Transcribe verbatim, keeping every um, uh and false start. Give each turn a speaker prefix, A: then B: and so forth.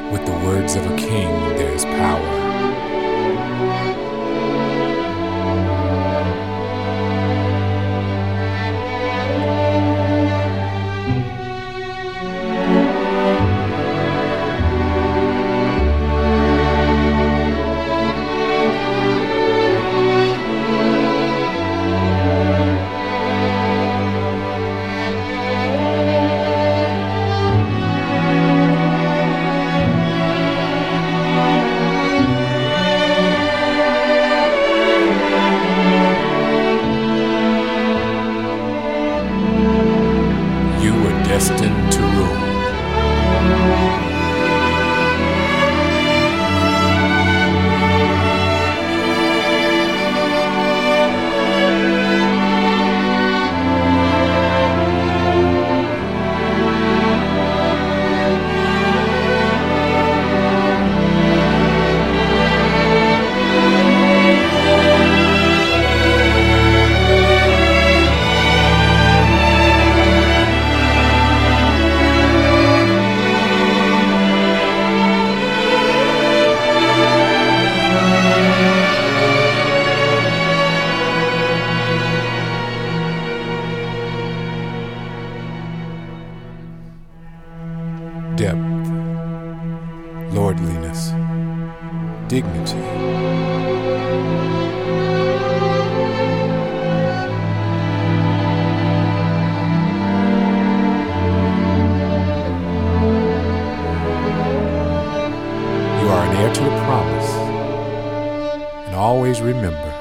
A: With the words of a king, there is power. Destined to rule. Depth, lordliness, dignity. You are an heir to the promise, and always remember,